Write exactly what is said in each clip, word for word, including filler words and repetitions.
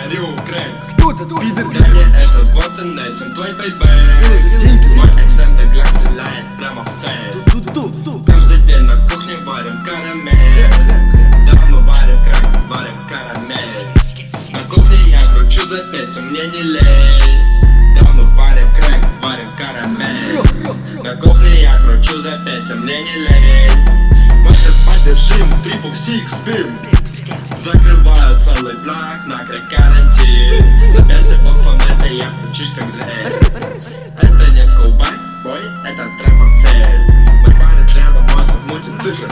говорю, крэк. Кто этот пидор? Да не этот, вот и несем твой пейбэк. Мой экстендер глаз стреляет прямо в цель. Ту-ту-ту. Каждый день на кухне варим карамель. Да, мы варим крэк, варим карамель. На кухне я кручу за песню, мне не лень. Да, мы варим крэк, варим карамель. На кухне я кручу за песню, мне не лень. Мастер подержим, трипл сикс бим. Закрываю целый блок на крэк карантин. За песню бокфом это я кручусь как дрель. Это не скулбай, бой, это трэп-афель. Мой парень рядом, мозг мутит цифры.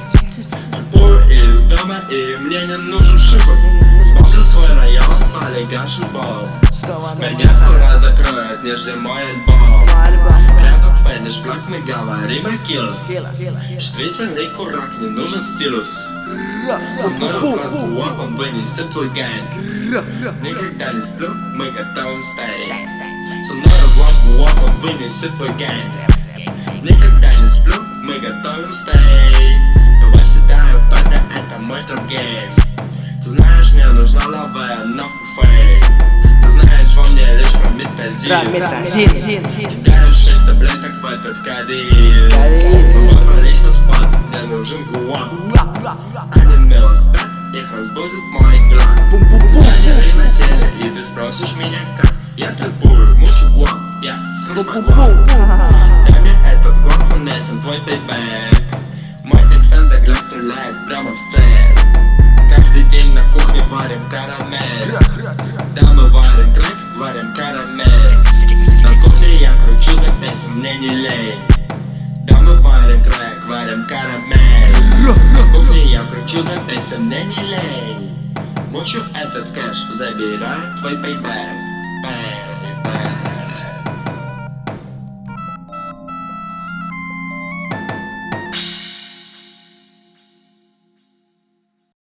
Пою из дома и мне не нужен шифр. Бомжу свой район, малигашен бол. Меня скоро закроют, не жди мой альбом. Рядом фэниш блок, мы говорим о киллос. Чувствительный курак, не нужен стилус. Со мной в флаг он вынесет твой гэнг. Никогда не сплю, мы готовим стей. Со мной в флаг он вынесет твой гэнг. Никогда не сплю, мы готовим стей. Я восседаю в бета, это мой трэп-гейм. Ты знаешь, мне нужна лавая, нахуй фейм. Ты знаешь, во мне лишь прометазин. Кидаю шесть таблеток в этот кадиль. Мама лично спад, мне нужен гуак. Один велосипед, их разбудит мой глад. Сканеры на теле, и ты спросишь меня как. Я требую, мучу гуак, я схожу по гуак. Дай мне этот гуак, унесем твой пейбэк. Мой экстендер глаз стреляет прямо в цель. Каждый день на кухне варим карамель. Да, мы варим крэк, варим карамель. На кухне я кручу за песню, мне не лень. Да, мы варим крэк, варим карамель. На кухне я кручу за песню, мне не лень. Мучу этот кэш, забираю твой пейбэк.